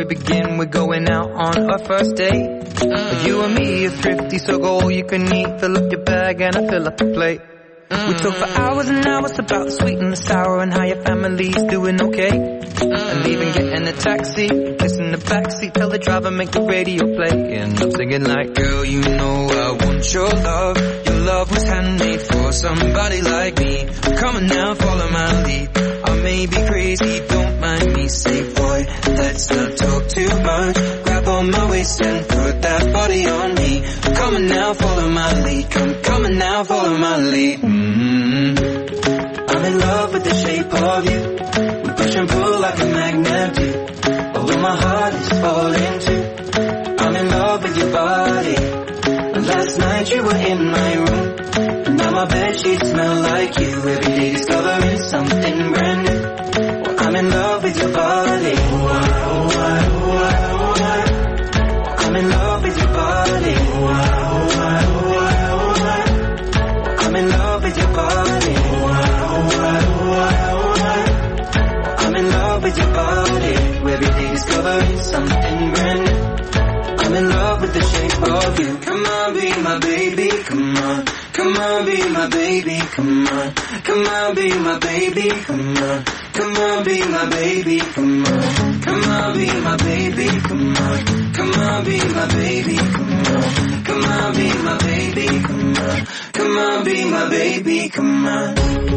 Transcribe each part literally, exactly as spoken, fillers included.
begin, we're going out on our first date. Mm. You and me are thrifty, so go all you can eat. Fill up your bag and I fill up the plate. Mm. We talk for hours and hours about the sweet and the sour and how your family's doing okay. Mm. And even getting a taxi, kiss in the backseat, tell the driver make the radio play. And I'm singing like, girl, you know I want your love. Your love was handmade for somebody like me. Come on now, follow my lead. I may be crazy, don't mind me. Say, boy, let's not talk too much. Grab on my waist and put that body on me. Come on now, follow my lead. Come, come on now, follow my lead. Mm-hmm. I'm in love with the shape of you. We push and pull like a magnet do. Although my heart is falling too. I'm in love with your body. Last night you were in my room. Now my bedsheets smell like you. Every day discovering something brand new. Well, I'm in love with your body. Oh, I, oh, I, oh, I, oh, I. I'm in love with your body. Oh, I, oh, I, oh, I, oh, I. I'm in love with your body. Oh, I, oh, I, oh, I, oh, I. I'm in love with your body. Every day discovering something brand new. I'm in love with the shape of you. Come on, be my baby, come on. Come on, be my baby, come on. Come on, be my baby, come on. Come on, be my baby, come on. Come on, be my baby, come on. Come on, be my baby, come on. Come on, be my baby, come on. Come on, be my baby, come on.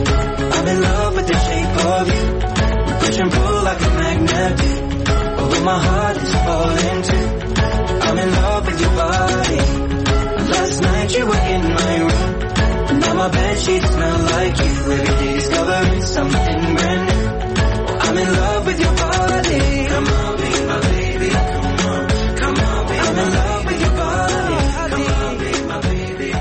I'm in love with the shape of you. We push and pull like a magnet do. Although my heart is falling too. I'm in love with your body. Last night you were in my room. Now my bedsheets smell like you. Every day discovering something brand new. I'm in love with your body. Come on, be my baby. Come on, come on, be I'm in love with your body. Come on, be my baby.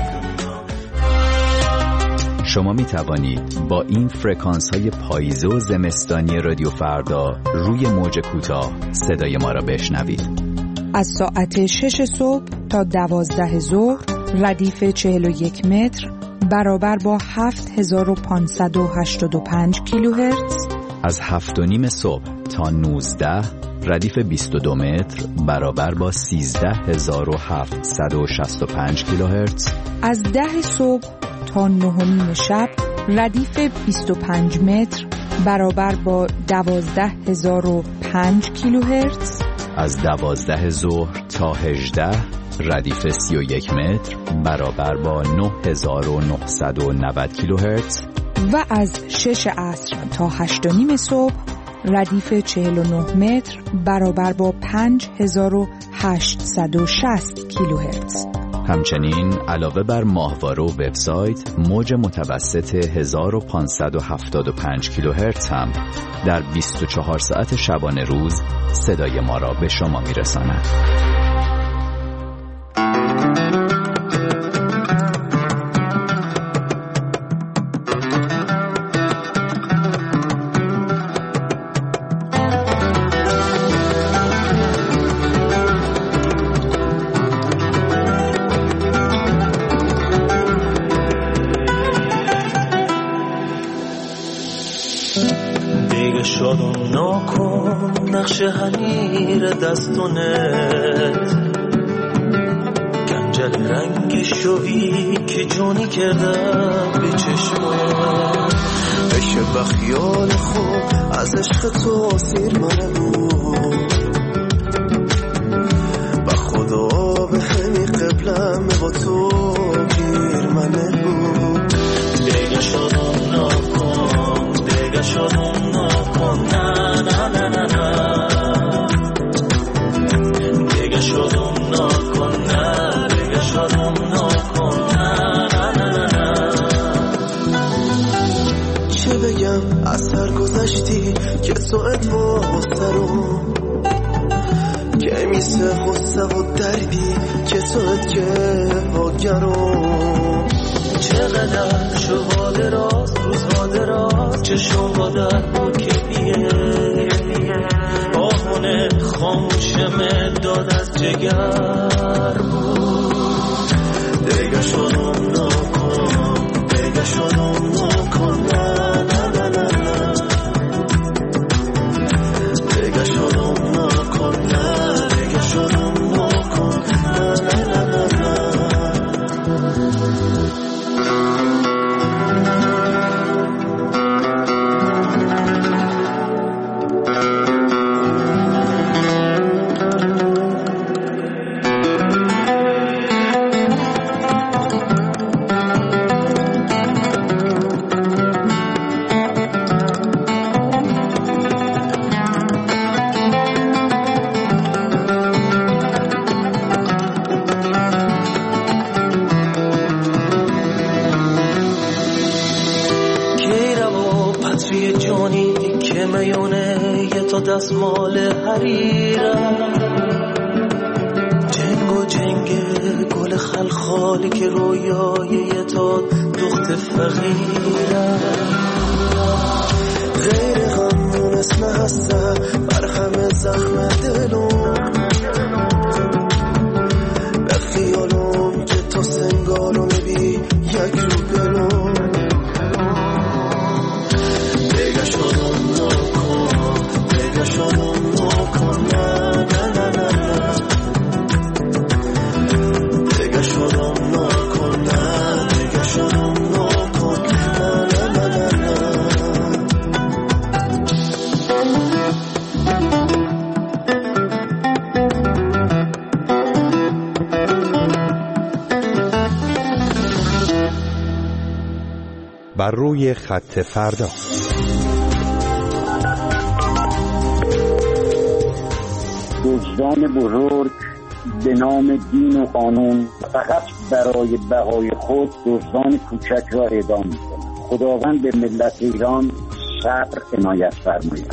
Come on. شما می توانید با این فرکانس های پاییزه و زمستانی رادیو فردا روی موج کوتاه صدای ما را بشنوید. از ساعت شش صبح تا دوازده ظهر ردیف چهل و یک متر برابر با هفت هزار و پانصد و هشتاد و پنج کیلوهرتز. از هفت و نیم صبح تا نوزده ردیف بیست و دو متر برابر با سیزده هزار و هفتصد و شصت و پنج کیلوهرتز. از ده صبح تا نه و نیم شب ردیف بیست و پنج متر برابر با دوازده هزار و پنج کیلوهرتز. از دوازده ظهر تا هجده ردیف سی و یک متر برابر با نه هزار و نهصد و نود کیلوهرتز. و از شش عصر تا هشت و نیم صبح ردیف چهل و نه متر برابر با پنج هزار و هشتصد و شصت کیلوهرتز. همچنین علاوه بر ماهواره و وبسایت، موج متوسط هزار و پانصد و هفتاد و پنج کیلوهرتز هم در بیست و چهار ساعت شبانه روز صدای ما را به شما میرساند. شهنیر دستونت گنجل رنگ شوی که جونی کردم به چشمت بشه بخیال خوب از عشق تو سیر منه بود با خدا به همی قبلم با تو گیر منه بود دیگه شدم نکن دیگه شدم نکن نه نه نه نه نه شدم نکن نه دیگه شدم نکن نه نه نه نه چه بگم از سر گذشتی که ساعت واسه رو که میسه خسته و دردی که ساعت که واگرو چقدر شبا دراز روزها دراز چه شبا در با کلیه آهونه خاموشم داد از جگر بود دیگه شدم نکن دیگه شدم نکن نه نه نه نه دیگه شدم نکن نه دستمال حریرم، جنگ و جنگ گل خلخالی که رویای یه تا دخت فقیرم، غیر غمون اسم هستم برخم زخم دلم، به خیالم که تو سنگارو نبی یک رو برم، دیگه شدم نکن دیگه شدم نکن نه نه نه نه نه، دیگه شدم نکن نه دیگه شدم نکن نه نه نه نه نه. بر روی خط فردا. وجدان بزرگ به نام دین و قانون فقط برای بقای خود دزدان کوچک را اعدام می‌کند. خداوند به ملت ایران صبر عنایت فرماید.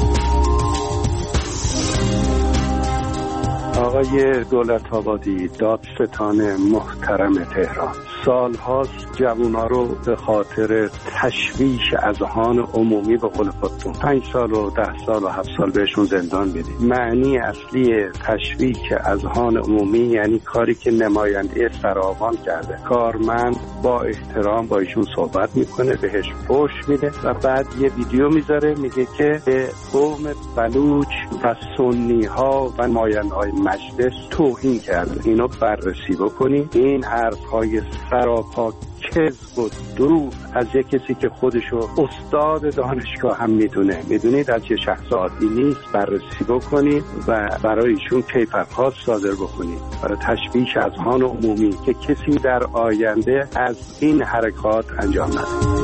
آقای دولت‌آبادی، دادستان محترم تهران، سال‌هاست جوونا رو به خاطر تشویش اذهان عمومی به قول خودتون پنج سال و ده سال و هفت سال بهشون زندان میدید. معنی اصلی تشویش اذهان عمومی یعنی کاری که نماینده فراوان کرده. کارمند با احترام با ایشون صحبت میکنه، بهش پشت میده و بعد یه ویدیو میذاره میگه که به قوم بلوچ و سنی ها و نماینده‌های مجلس توهین کرده. اینو بررسی بکنی. این حرف های سراپا کذب و دروغ از یک کسی که خودشو استاد دانشگاه هم میدونه، میدونید از یه شخص عادی نیست. بررسی بکنید و برای ایشون کیفرخواست صادر بکنید برای تشویش اذهان عمومی که کسی در آینده از این حرکات انجام نده.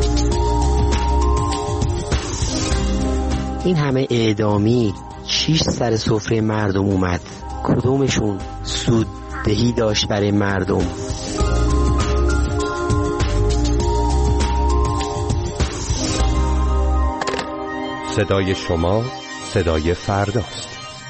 این همه اعدامی چیش سر سفره مردم اومد؟ کدومشون سوددهی داشت برای مردم؟ صدای شما صدای فرداست.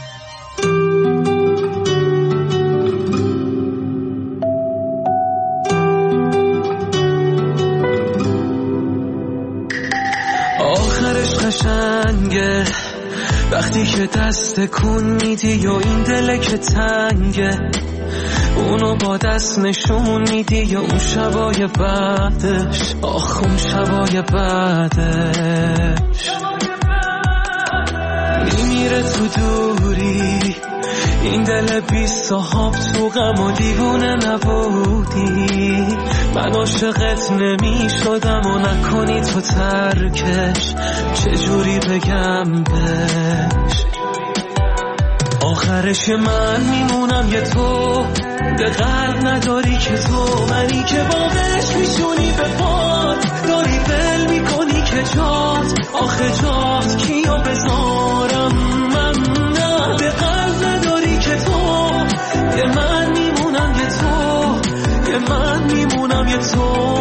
آخرش قشنگه وقتی که دست کن میدی و این دل که تنگه اونو با دست نشون میدی و اون شبای بعدش، آخ اون شبای بعدش میمیره تو دوری. این دل بی صاحب تو غم و دیوونه نبودی. من عاشقت نمی شدم و نکنی تو ترکش، چجوری بگم بهش؟ آخرش من میمونم یه تو، به قلب نداری که تو منی که باقش میشونی به پاد، داری بل میکنی که جات، آخه جات کیو بذارم من؟ نه به قلب نداری که تو، یه من میمونم یه تو، یه من میمونم یه تو.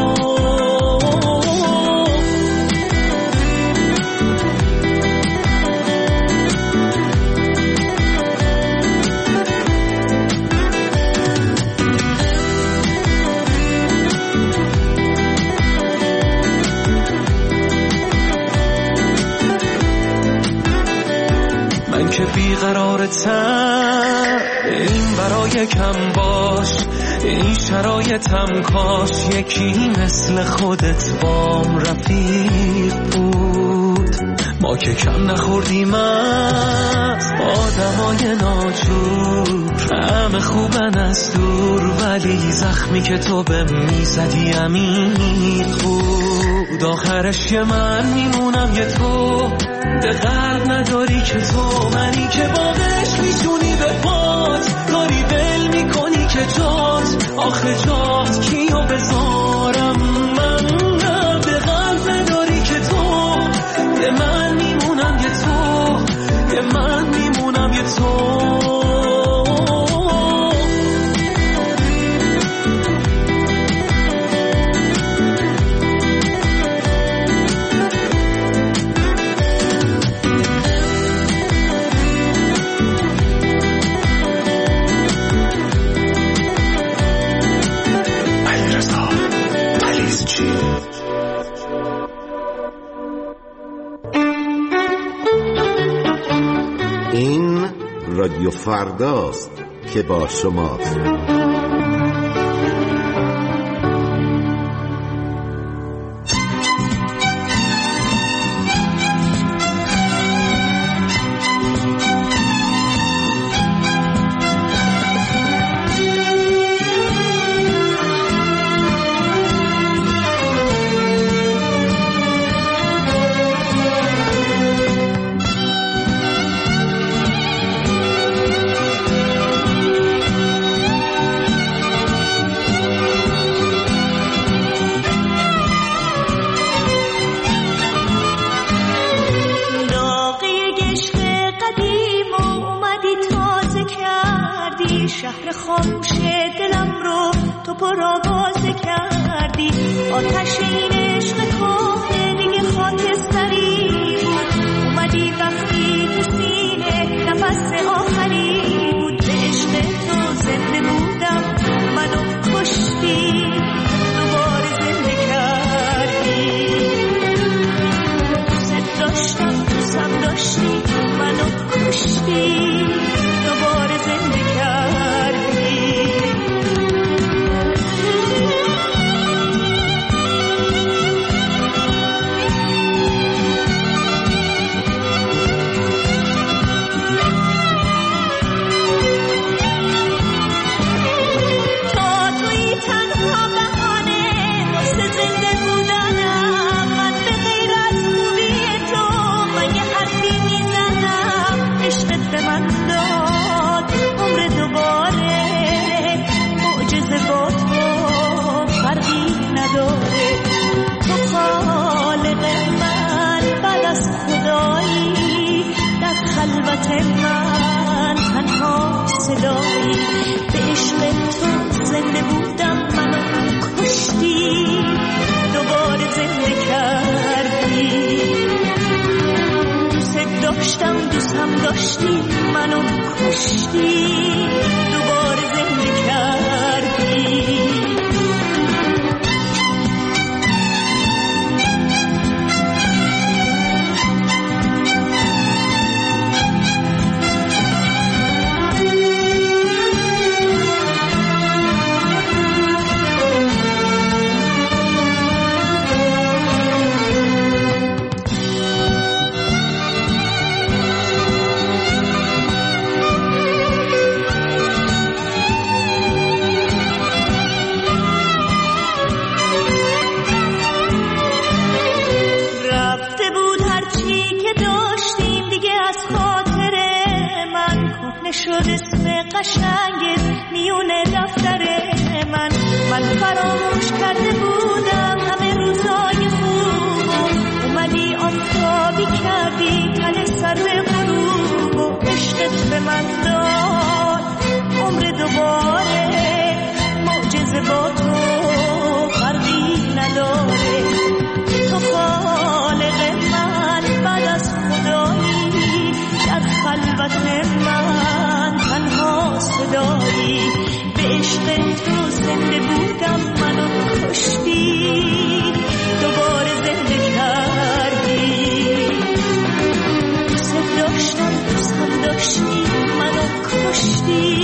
که بیقرارتم این برای کم باش، این شرایطم کاش یکی مثل خودت بام رفیق بود. ما که کم نخوردیم از آدمای ناجور، همه خوبن از دور ولی زخمی که تو به میزدی عمیق بود. آخرش یه من میمونم یه تو، به قلب نداری که تو منی که باقش میتونی به پات، داری بل میکنی که جات، آخه جات کیو بذارم من؟ نه به قلب نداری که تو، یه من میمونم یه تو، یه من میمونم یه تو. رادیو فرداست که با شماست. شهر خاموش دلم رو تو پرآوازه کردی، آتش این عشق کهنه دیگه خاکستری بود، اومدی وقتی تو سینه نفس آخری بود، به عشق تو زنده بودم منو کشتی دوباره زنده کردی، دوست داشتم دوستم داشتی منو کشتی دوباره زنده خلوت من تنها صدایی، به عشق تو زنده بودم منو کشتی دوباره زنده کردی، دوست داشتم دوستم داشتی منو کشتی دوباره زنده کردی. شد اسم قشنگت میونه دفتر من، من فراموش کرده بودم همه روزای خوب، اومدی آفتابی کردی تن سر غروب، و عشقت به من داد عمر دوباره، معجزه با تو فرقی نداره، تو خالق من بعد از خدایی، در خلوت من تنها صدایی، به عشق تو زنده بودم منو کشتی دوباره زنده کردی، دوست داشتم دوستم داشتی منو کشتی